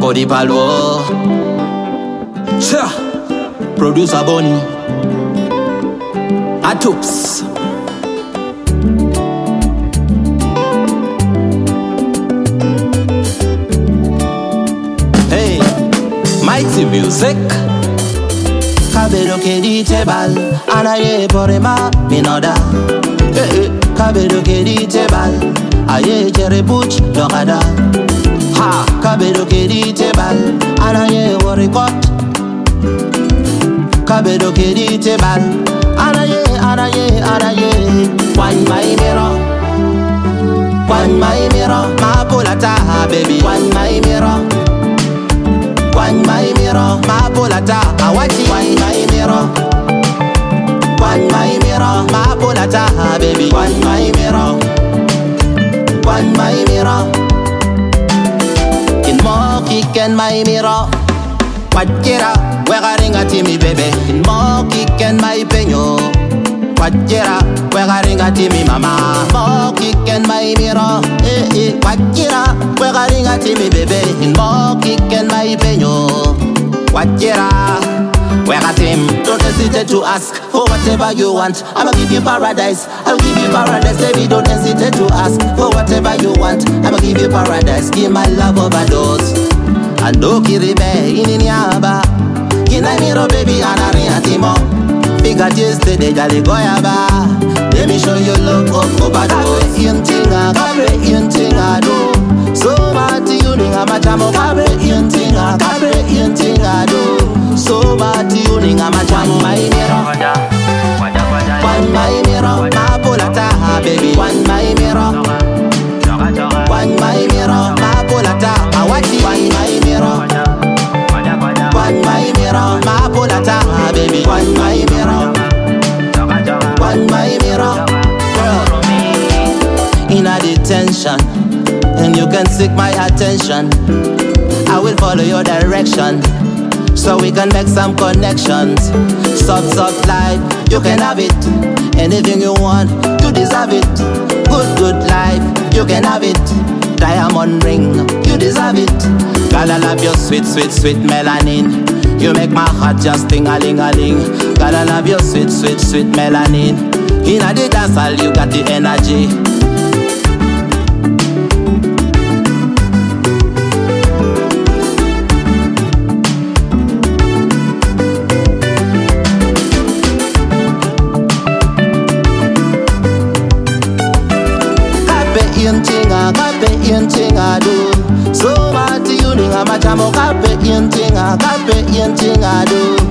Body Palwo. Cha. Producer Bonnie. Atups. Hey, Mighty Music. Kabero kedi tebal, anaye porema minoda. Kabero kedi tebal, aye jere buch dokada. Ha, kabero kedi tebal, anaye warikot. Kabero kedi tebal, anaye. One my mirror, my polata, baby. One my mirror, my polata. I watch it. One my mirror, my polata, baby. One my mirror. In more kick and my mirror. Wajera, wega ringa timi baby. In more kick and my penyo. Wajera, wega ringa timi mama. More kick and my mirror. Wajera, wega ringa timi baby. In more kick and my penyo. Wajera, wega tim. Don't hesitate to ask for whatever you want. I'ma give you paradise. I'll give you paradise, baby. Don't hesitate to ask for whatever you want. I'ma give you paradise. Give my love overdose. Ando kiribe ininyaba Kina miro baby anariatimo Fika yesterday jali goyaba Let me show you love obado Kabe yuntinga do So mati uninga machamo Kabe yuntinga do So mati uninga machamo My mirror One my mirror Ma polata baby One my mirror One my mirror Ma polata Awachi One my mirror One my mirror Ma polata baby One my mirror Girl in a detention and you can seek my attention I will follow your direction so we can make some connections Soft life, you can have it Anything you want, you deserve it Good life, you can have it Diamond ring, you deserve it Girl, I love your sweet melanin You make my heart just ting-a-ling-a-ling Girl, I love your sweet melanin In a the dance hall, you got the energy Kape yuntinga do So mati uninga machamo Kape yuntinga do